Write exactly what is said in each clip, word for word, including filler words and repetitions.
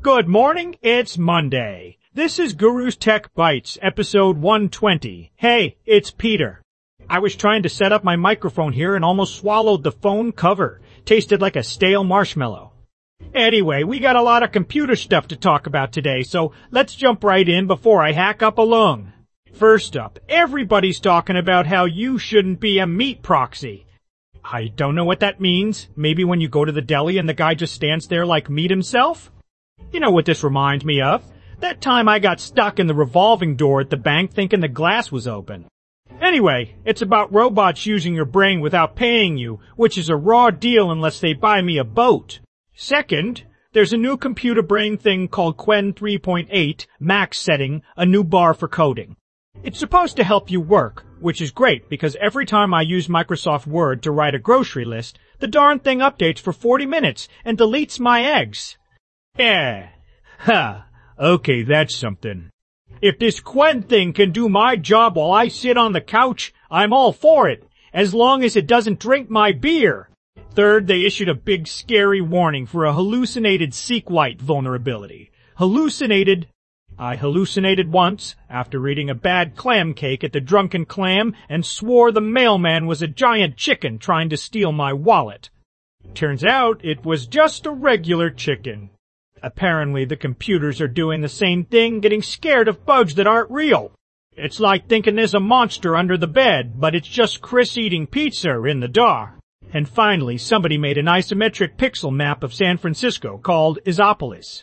Good morning, it's Monday. This is Guru's Tech Bites, episode one twenty. Hey, it's Peter. I was trying to set up my microphone here and almost swallowed the phone cover. Tasted like a stale marshmallow. Anyway, we got a lot of computer stuff to talk about today, so let's jump right in before I hack up a lung. First up, everybody's talking about how you shouldn't be a meat proxy. I don't know what that means. Maybe when you go to the deli and the guy just stands there like meat himself? You know what this reminds me of? That time I got stuck in the revolving door at the bank thinking the glass was open. Anyway, it's about robots using your brain without paying you, which is a raw deal unless they buy me a boat. Second, there's a new computer brain thing called Qwen three point eight, max setting, a new bar for coding. It's supposed to help you work, which is great because every time I use Microsoft Word to write a grocery list, the darn thing updates for forty minutes and deletes my eggs. Yeah. Ha. Okay, that's something. If this Qwen thing can do my job while I sit on the couch, I'm all for it, as long as it doesn't drink my beer. Third, they issued a big scary warning for a hallucinated SQLite vulnerability. Hallucinated. I hallucinated once after eating a bad clam cake at the Drunken Clam and swore the mailman was a giant chicken trying to steal my wallet. Turns out it was just a regular chicken. Apparently the computers are doing the same thing, getting scared of bugs that aren't real. It's like thinking there's a monster under the bed, but it's just Chris eating pizza in the dark. And finally, somebody made an isometric pixel map of San Francisco called Isopolis.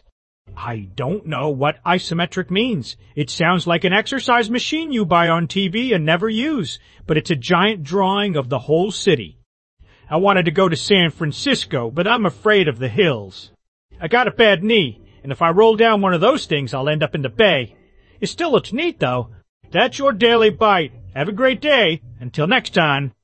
I don't know what isometric means. It sounds like an exercise machine you buy on T V and never use, but it's a giant drawing of the whole city. I wanted to go to San Francisco, but I'm afraid of the hills. I got a bad knee, and if I roll down one of those things, I'll end up in the bay. It still looks neat, though. That's your Daily Bite. Have a great day. Until next time.